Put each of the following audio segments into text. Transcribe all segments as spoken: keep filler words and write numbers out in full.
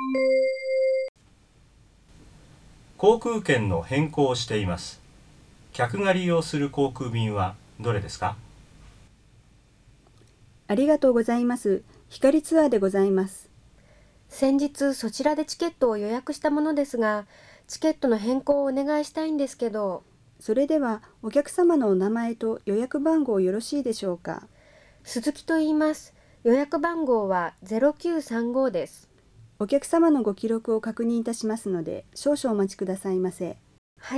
航空券の変更をしています。客が利用する航空便はどれですか？ ありがとうございます。光ツアーでございます。 先日そちらでチケットを予約したものですが、チケットの変更をお願いしたいんですけど。 それではお客様のお名前と予約番号よろしいでしょうか？ 鈴木と言います。予約番号はゼロきゅうさんごです。 お客様のご記録を確認いたしますので、少々お待ちくださいませ。 はい。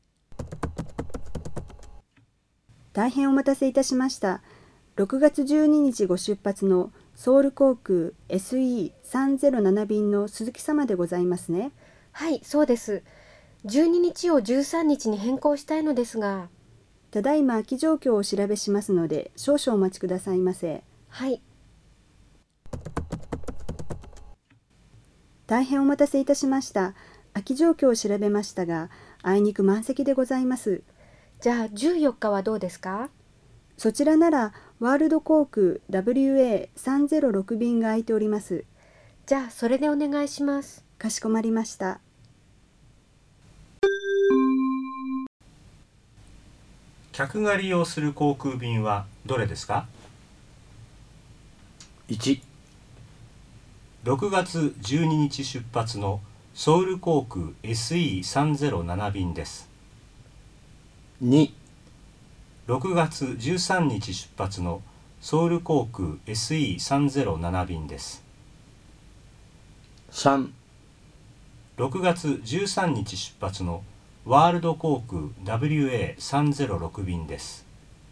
大変お待たせいたしました。ろくがつじゅうににちご出発のソウル航空 エスイーさんぜろなな 便の鈴木様でございますね。 はい、そうです。じゅうににちをじゅうさんにちに変更したいのですが。 ただいま空き状況をお調べしますので、少々お待ちくださいませ。 はい。 大変お待たせいたしました。空き状況を調べましたが、あいにく満席でございます。 じゃあじゅうよっかはどうですか？ そちらならワールド航空 ダブリューエーさんぜろろく 便が空いております。 じゃあそれでお願いします。 かしこまりました。 客が利用する航空便はどれですか？ いち、 ろくがつじゅうににち出発のソウル航空 エスイーさんぜろなな 便です。 に、 ろくがつじゅうさんにち出発のソウル航空 エスイーさんぜろなな 便です。 さん、 ろくがつじゅうさんにち出発のワールド航空 ダブリューエーさんぜろろく 便です。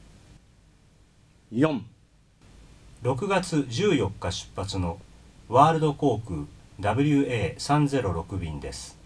よん、 ろくがつじゅうよっか出発のワールド航空 ダブリューエーさんぜろろく 便です。